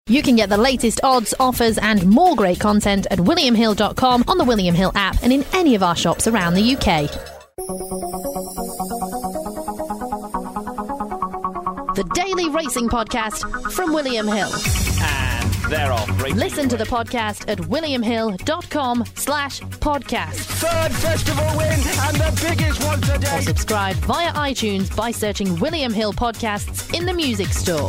You can get the latest odds, offers and more great content at williamhill.com, on the William Hill app and in any of our shops around the UK. The Daily Racing Podcast from William Hill. And they're off. Listen to the podcast at williamhill.com/podcast. Third festival win and the biggest one today. Or subscribe via iTunes by searching William Hill Podcasts in the music store.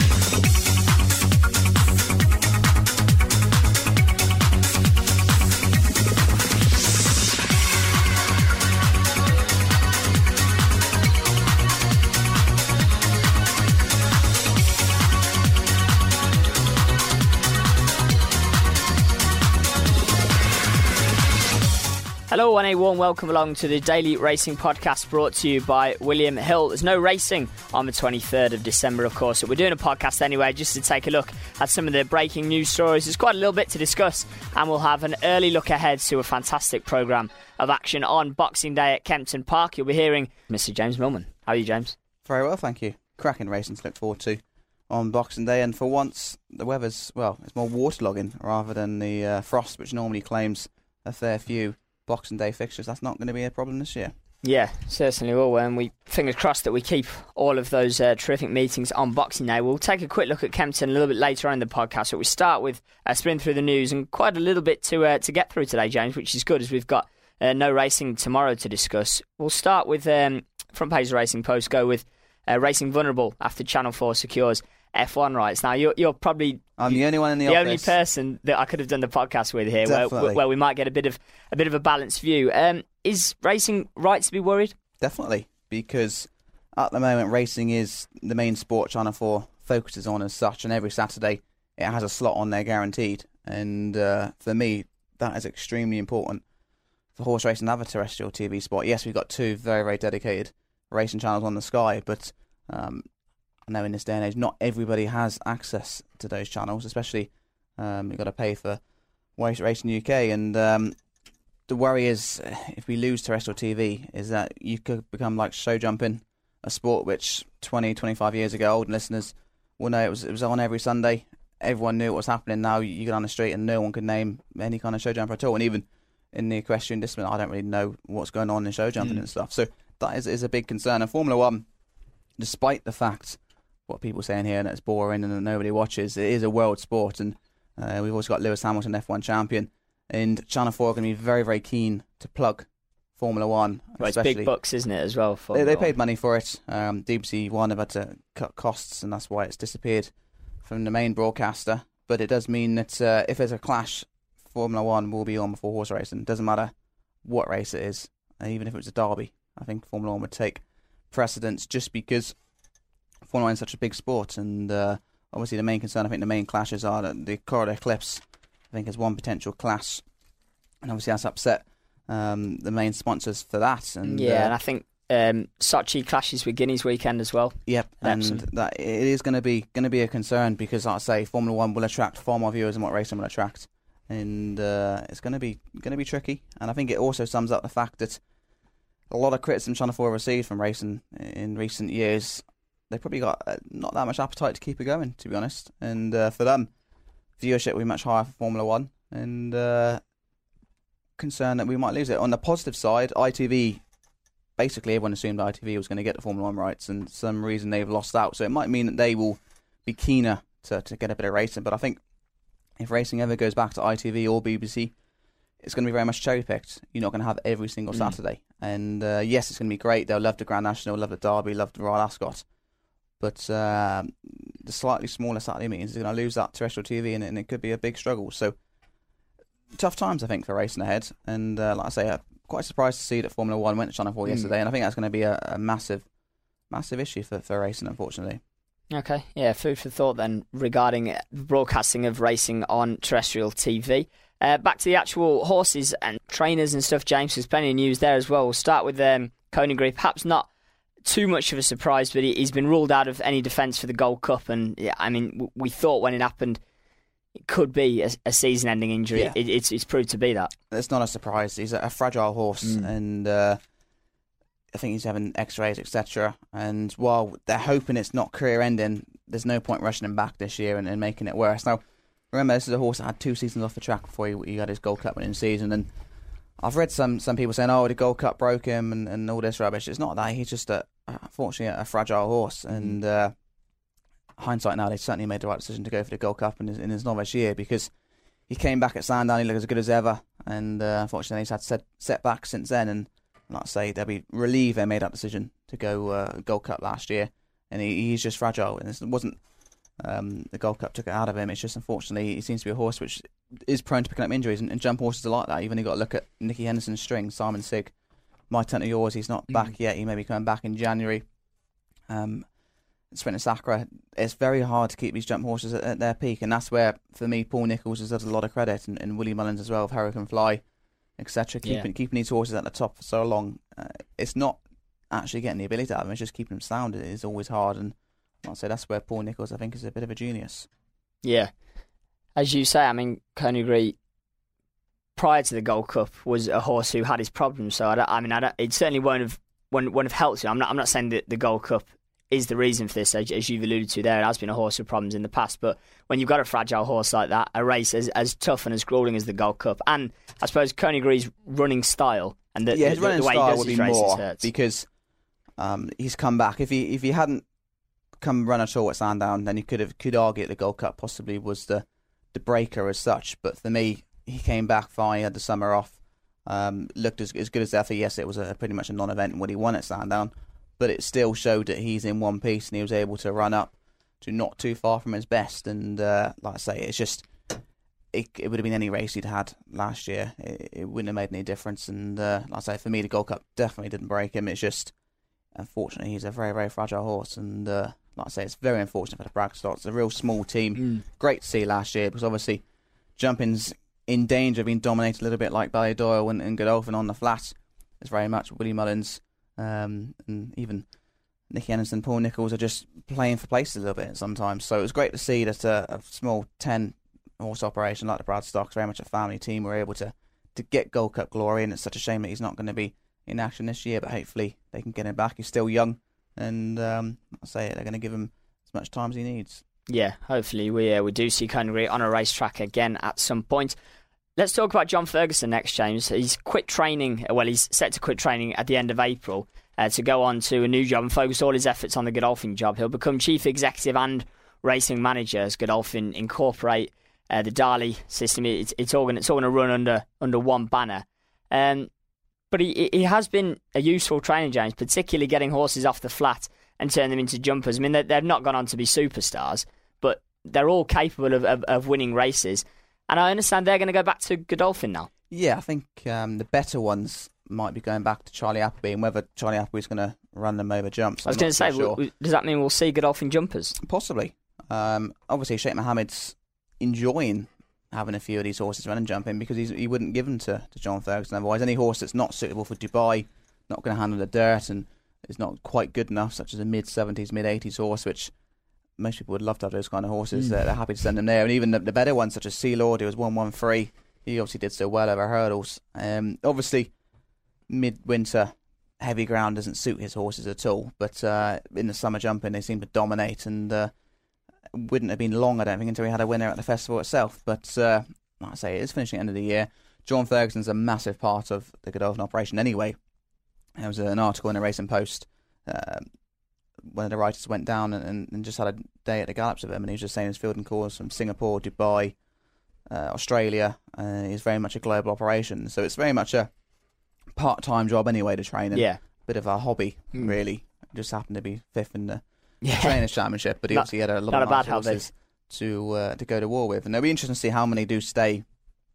Hello and a warm welcome along to the Daily Racing Podcast brought to you by William Hill. There's no racing on the 23rd of December, of course, so we're doing a podcast anyway just to take a look at some of the breaking news stories. There's quite a little bit to discuss, and we'll have an early look ahead to a fantastic programme of action on Boxing Day at Kempton Park. You'll be hearing Mr. James Millman. How are you, James? Very well, thank you. Cracking racing to look forward to on Boxing Day, and for once the weather's, well, it's more waterlogging rather than the frost which normally claims a fair few Boxing Day fixtures. That's not going to be a problem this year. Yeah, certainly will. And we fingers crossed that we keep all of those terrific meetings on Boxing Day. We'll take a quick look at Kempton a little bit later on in the podcast, but we start with a sprint through the news and quite a little bit to get through today, James, which is good as we've got no racing tomorrow to discuss. We'll start with Front Page Racing Post, go with Racing Vulnerable after Channel 4 secures F1 rights. Now, you're probably I'm the only one in the office. only person that I could have done the podcast with here, Definitely. where we might get a bit of a balanced view. Is racing right to be worried? Definitely, because at the moment racing is the main sport Channel 4 focuses on as such, and every Saturday it has a slot on there guaranteed. And for me, that is extremely important for horse racing and other terrestrial TV sport. Yes, we've got two very, very dedicated racing channels on the Sky, but I know in this day and age, not everybody has access to those channels, especially you've got to pay for Racing UK. And the worry is, if we lose terrestrial TV, is that you could become like show jumping, a sport which 20, 25 years ago, old listeners will know it was on every Sunday. Everyone knew what was happening. Now you get on the street and no one could name any kind of show jumper at all. And even in the equestrian discipline, I don't really know what's going on in show jumping and stuff. So that is a big concern. And Formula One, despite the fact what people are saying here and it's boring and nobody watches, it is a world sport, and we've also got Lewis Hamilton, F1 champion, and Channel 4 are going to be very, very keen to plug Formula One. Well, it's big bucks, isn't it, as well? They paid money for it. BBC One have had to cut costs, and that's why it's disappeared from the main broadcaster. But it does mean that if there's a clash, Formula One will be on before horse racing. It doesn't matter what race it is, even if it was a derby. I think Formula One would take precedence just because Formula One is such a big sport, and obviously the main concern, I think the main clashes are that the Corridor Eclipse, I think, is one potential clash, and obviously that's upset the main sponsors for that. And and I think Sochi clashes with Guineas weekend as well. Yep, and that it is going to be a concern because, like I say, Formula One will attract far more viewers than what racing will attract, and it's going to be tricky. And I think it also sums up the fact that a lot of criticism Channel 4 received from racing in recent years, they've probably got not that much appetite to keep it going, to be honest. And for them, viewership will be much higher for Formula One, and concerned that we might lose it. On the positive side, ITV, basically everyone assumed ITV was going to get the Formula One rights, and for some reason they've lost out. So it might mean that they will be keener to get a bit of racing. But I think if racing ever goes back to ITV or BBC, it's going to be very much cherry-picked. You're not going to have every single Saturday. And yes, it's going to be great. They'll love the Grand National, love the Derby, love the Royal Ascot. But the slightly smaller Saturday meetings is going to lose that terrestrial TV, and it could be a big struggle. So tough times, I think, for racing ahead. And like I say, I'm quite surprised to see that Formula One went to Channel 4 yesterday, and I think that's going to be a massive issue for racing, unfortunately. Okay, yeah, food for thought then regarding broadcasting of racing on terrestrial TV. Back to the actual horses and trainers and stuff, James. There's plenty of news there as well. We'll start with Coningry. Perhaps not too much of a surprise, but he's been ruled out of any defence for the Gold Cup. And yeah, I mean, we thought when it happened, it could be a season-ending injury. Yeah. It's proved to be that. It's not a surprise. He's a fragile horse, and I think he's having X-rays, etc. And while they're hoping it's not career-ending, there's no point rushing him back this year and making it worse. Now, remember, this is a horse that had 2 seasons off the track before he got his Gold Cup winning season, and I've read some people saying, oh, the Gold Cup broke him and all this rubbish. It's not that. He's just, unfortunately, a fragile horse, and hindsight now, they certainly made the right decision to go for the Gold Cup in his novice year, because he came back at Sandown, he looked as good as ever, and unfortunately he's had setbacks since then, and like I say, they'll be relieved they made that decision to go Gold Cup last year, and he's just fragile, and it wasn't the Gold Cup took it out of him. It's just, unfortunately, he seems to be a horse which is prone to picking up injuries, and jump horses are like that. You've only got to look at Nicky Henderson's string, Simon Sigg, My Turn to Yours. He's not back yet. He may be coming back in January. Sprint and Sacra. It's very hard to keep these jump horses at their peak, and that's where, for me, Paul Nicholls deserves a lot of credit, and Willie Mullins as well, of Hurricane Fly, etc. Keeping these horses at the top for so long. It's not actually getting the ability out of them, it's just keeping them sound. It is always hard, and I'll say that's where Paul Nicholls, I think, is a bit of a genius. Yeah. As you say, I mean, Conagry, prior to the Gold Cup, was a horse who had his problems, so it certainly wouldn't have helped him. I'm not saying that the Gold Cup is the reason for this, as you've alluded to there. It has been a horse with problems in the past, but when you've got a fragile horse like that, a race as tough and as grueling as the Gold Cup, and I suppose Conagry's running style and his running the way style he does would his be races more hurts. Because he's come back. If he hadn't come run at all at Sandown, then you could argue the Gold Cup possibly was the breaker as such. But for me, he came back fine. He had the summer off. Looked as good as ever. Yes, it was pretty much a non-event when he won at Sandown, but it still showed that he's in one piece, and he was able to run up to not too far from his best. And like I say, it's just it would have been any race he'd had last year. It wouldn't have made any difference. And like I say, for me, the Gold Cup definitely didn't break him. It's just, unfortunately, he's a very, very fragile horse. And like I say, it's very unfortunate for the Bragg Stock. It's a real small team. Great to see last year, because obviously jumping's in danger of being dominated a little bit like Ballydoyle and Godolphin on the flat. It's very much Willie Mullins and even Nicky Henderson, Paul Nicholls are just playing for places a little bit sometimes. So it was great to see that a small 10-horse operation like the Bragg Stock, very much a family team, were able to get Gold Cup glory. And it's such a shame that he's not going to be in action this year, but hopefully they can get him back. He's still young, and I'll say it, they're going to give him as much time as he needs. Yeah, hopefully we do see Conagry on a racetrack again at some point. Let's talk about John Ferguson next, James. He's quit training. Well, he's set to quit training at the end of April to go on to a new job and focus all his efforts on the Godolphin job. He'll become chief executive and racing manager as Godolphin incorporate the Darley system. It's all going to run under one banner. But he has been a useful trainer, James, particularly getting horses off the flat and turning them into jumpers. I mean, they've not gone on to be superstars, but they're all capable of winning races. And I understand they're going to go back to Godolphin now. Yeah, I think the better ones might be going back to Charlie Appleby, and whether Charlie Appleby's going to run them over jumps, I was going to say, sure. Does that mean we'll see Godolphin jumpers? Possibly. Obviously, Sheikh Mohammed's enjoying having a few of these horses run and jumping, because he wouldn't give them to John Ferguson otherwise. Any horse that's not suitable for Dubai, not going to handle the dirt, and is not quite good enough, such as a mid-70s, mid-80s horse, which most people would love to have those kind of horses. They're happy to send them there. And even the better ones, such as Sea Lord, who was 1-1-3, he obviously did so well over hurdles. Obviously, mid-winter, heavy ground doesn't suit his horses at all. But in the summer jumping, they seem to dominate, and wouldn't have been long, I don't think, until we had a winner at the festival itself. But like I say, it is finishing at the end of the year. John Ferguson's a massive part of the Godolphin operation anyway. There was an article in the Racing Post. One of the writers went down and just had a day at the gallops of him, and he was just saying he's fielding calls from Singapore, Dubai, Australia. He's very much a global operation, so it's very much a part-time job anyway to train. Yeah, bit of a hobby, really. Just happened to be fifth in the Trainers' Championship, but he obviously had a lot of bad horses to go to war with, and it'll be interesting to see how many do stay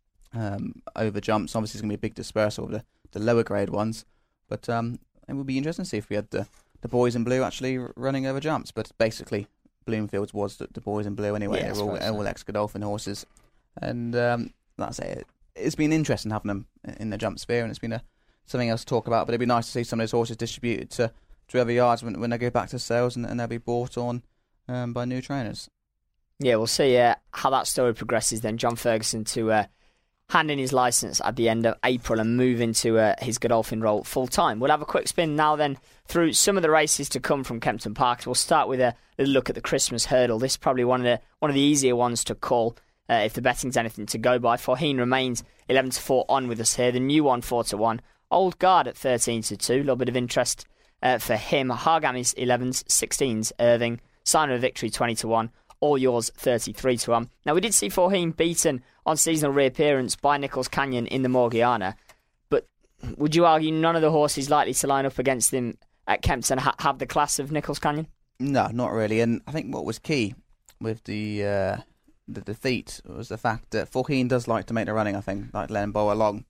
over jumps. Obviously, it's going to be a big dispersal of the lower grade ones, but it would be interesting to see if we had the boys in blue actually running over jumps. But basically, Bloomfields was the boys in blue anyway. They're all ex-Godolphin horses. And like I say, it's been interesting having them in the jump sphere, and it's been something else to talk about. But it'd be nice to see some of those horses distributed to other yards when they go back to sales, and they'll be bought on by new trainers. Yeah, we'll see how that story progresses then. John Ferguson to hand in his licence at the end of April and move into his Godolphin role full time. We'll have a quick spin now then through some of the races to come from Kempton Park. We'll start with a little look at the Christmas hurdle. This is probably one of the easier ones to call if the betting's anything to go by. Forheen remains 11-4 on with us here. The new one 4-1. Old Guard at 13-2. A little bit of interest for him. Hargam is 11s, 16s. Irving, Sign of a Victory 20-1. All Yours 33-1. Now, we did see Forheen beaten on seasonal reappearance by Nichols Canyon in the Morgiana, but would you argue none of the horses likely to line up against him at Kempton have the class of Nichols Canyon? No, not really. And I think what was key with the defeat was the fact that Forheen does like to make the running, I think, like letting Bow along.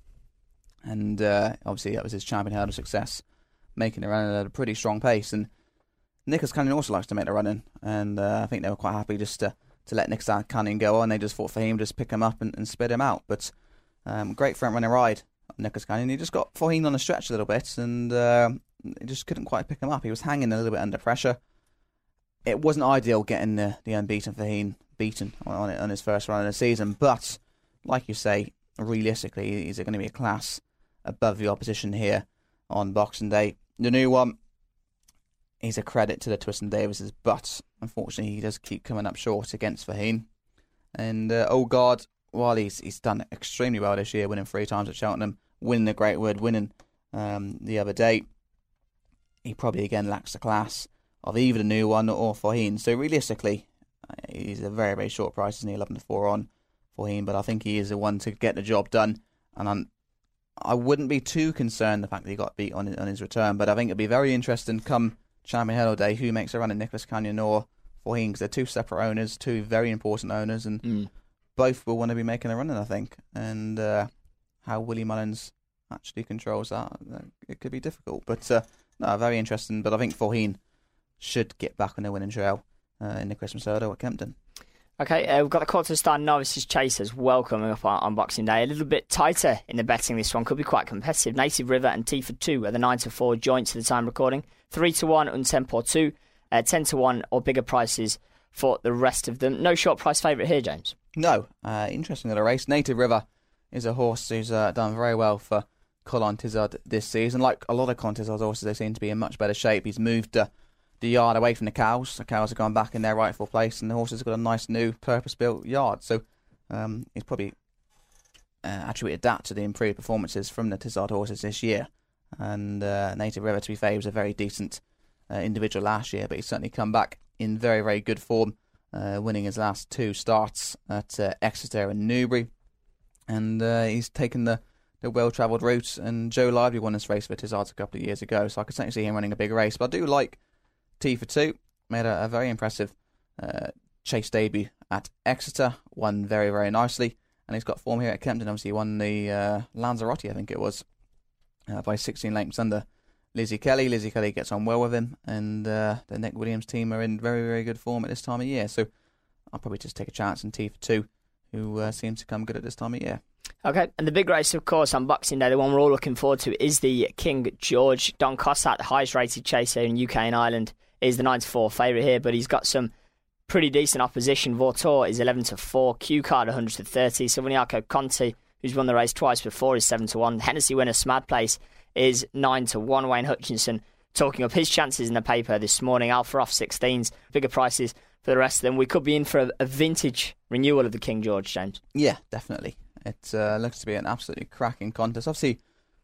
And obviously that was his champion hurdle success, making the run at a pretty strong pace. And Nichols Canyon also likes to make the running, and I think they were quite happy just to let Nichols Canyon go on. They just thought Forheen just pick him up and spit him out. But great front running ride, Nichols Canyon. He just got Forheen on the stretch a little bit, and he just couldn't quite pick him up. He was hanging a little bit under pressure. It wasn't ideal getting the unbeaten Forheen beaten on his first run of the season, but like you say, realistically, is it going to be a class above the opposition here on Boxing Day? The new one, he's a credit to the Twiston Davises, but unfortunately he does keep coming up short against Forheen. And Old Guard, while he's done extremely well this year, winning 3 times at Cheltenham, winning the Great Wood, winning the other day, he probably again lacks the class of either the new one or Forheen. So realistically, he's a very, very short price, isn't he? 11-4 on Forheen, but I think he is the one to get the job done. And I wouldn't be too concerned the fact that he got beat on his return, but I think it'd be very interesting come Champion Hurdle Day who makes a run in Nichols Canyon or Forheen, because they're 2 separate owners, 2 very important owners, and both will want to be making a run in, I think. And how Willie Mullins actually controls that, it could be difficult. But no, very interesting. But I think Forheen should get back on the winning trail in the Christmas Hurdle at Kempton. Okay, we've got the Quarter Star Novices Chase as well coming up on Boxing Day. A little bit tighter in the betting. This one could be quite competitive. Native River and T-for-2 are the 9-4 joints at the time recording. 3-1 and Tempo 2, 10-1 or bigger prices for the rest of them. No short price favourite here, James. No, interesting little race. Native River is a horse who's done very well for Colin Tizard this season. Like a lot of Colin Tizard's horses, they seem to be in much better shape. He's moved the yard away from the cows. The cows have gone back in their rightful place, and the horses have got a nice new purpose-built yard. So he's probably attributed that to the improved performances from the Tizard horses this year. And Native River, to be fair, was a very decent individual last year, but he's certainly come back in very, very good form, winning his last 2 starts at Exeter and Newbury. And he's taken the well-travelled route, and Joe Lively won this race for Tizards a couple of years ago, so I could certainly see him running a big race. But I do like T-for-2, made a very impressive chase debut at Exeter, won very, very nicely, and he's got form here at Kempton. Obviously, he won the Lanzarote, I think it was, by 16 lengths under Lizzie Kelly. Lizzie Kelly gets on well with him, and the Nick Williams team are in very, very good form at this time of year. So I'll probably just take a chance on T-for-2, who seems to come good at this time of year. Okay, and the big race, of course, on Boxing Day, the one we're all looking forward to, is the King George. Don Cossack, the highest rated chaser in UK and Ireland, is the 9-4 favourite here, but he's got some pretty decent opposition. Vautour is 11-4, Q-Card 100-30, Silvaniaco Conti, who's won the race twice before, is 7-1. Hennessy winner Smad Place is 9-1. Wayne Hutchinson talking up his chances in the paper this morning. Alpha off 16s, bigger prices for the rest of them. We could be in for a vintage renewal of the King George, James. Yeah, definitely. It looks to be an absolutely cracking contest. Obviously,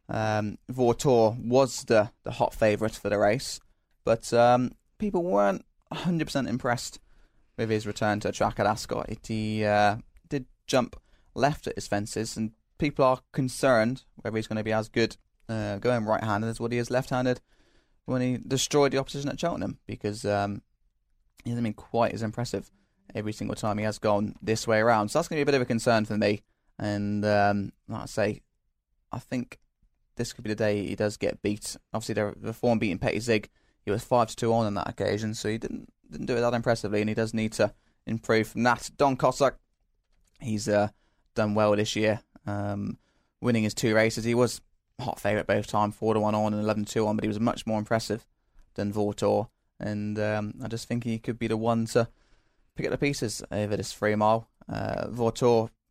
Vautour was the hot favourite for the race, but people weren't 100% impressed with his return to a track at Ascot. He did jump left at his fences, and people are concerned whether he's going to be as good going right-handed as what he is left-handed when he destroyed the opposition at Cheltenham, because he hasn't been quite as impressive every single time he has gone this way around. So that's going to be a bit of a concern for me. And like I say, I think this could be the day he does get beat. Obviously, the form beating Petty Zig, he was 5-2 on that occasion, so he didn't do it that impressively, and he does need to improve from that. Don Cossack, he's done well this year, winning his 2 races. He was hot favourite both times, 4-1 on and 11-2 on, but he was much more impressive than Vautour, and I just think he could be the one to pick up the pieces over this 3 mile. Vautour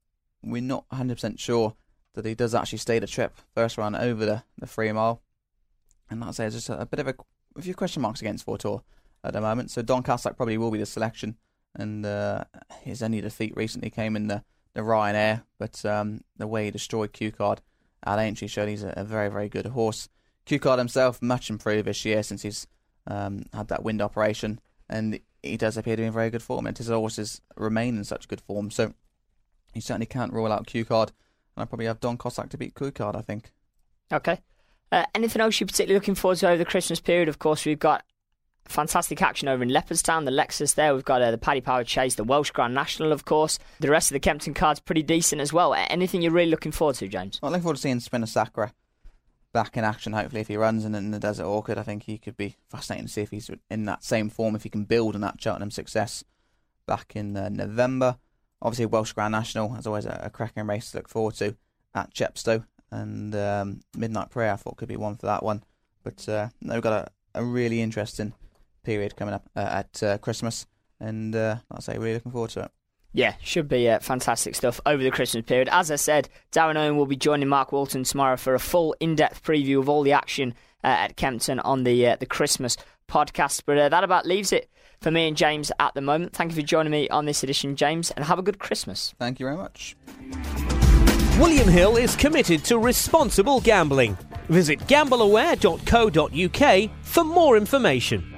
we're not 100% sure that he does actually stay the trip first run over the 3 mile. And like I say, there's just a bit of a few question marks against Vautour at the moment. So Doncaster probably will be the selection. And his only defeat recently came in the Ryanair. But the way he destroyed Q-Card at Aintree showed he's a very, very good horse. Q-Card himself, much improved this year since he's had that wind operation. And he does appear to be in very good form. And his horses remain in such good form. So you certainly can't rule out Q-Card. And I probably have Don Cossack to beat Q-Card, I think. Okay. Anything else you're particularly looking forward to over the Christmas period? Of course, we've got fantastic action over in Leopardstown, the Lexus there. We've got the Paddy Power Chase, the Welsh Grand National, of course. The rest of the Kempton card's pretty decent as well. Anything you're really looking forward to, James? I'm looking forward to seeing Spinner Sacra back in action, hopefully, if he runs in the Desert Orchid. I think he could be fascinating to see if he's in that same form, if he can build on that Cheltenham success back in November. Obviously, Welsh Grand National is always a cracking race to look forward to at Chepstow. And Midnight Prayer, I thought, could be one for that one. But we've got a really interesting period coming up at Christmas. And like I say, really looking forward to it. Yeah, should be fantastic stuff over the Christmas period. As I said, Darren Owen will be joining Mark Walton tomorrow for a full in-depth preview of all the action at Kempton on the Christmas podcast. But that about leaves it for me and James at the moment. Thank you for joining me on this edition, James, and have a good Christmas. Thank you very much. William Hill is committed to responsible gambling. Visit gambleaware.co.uk for more information.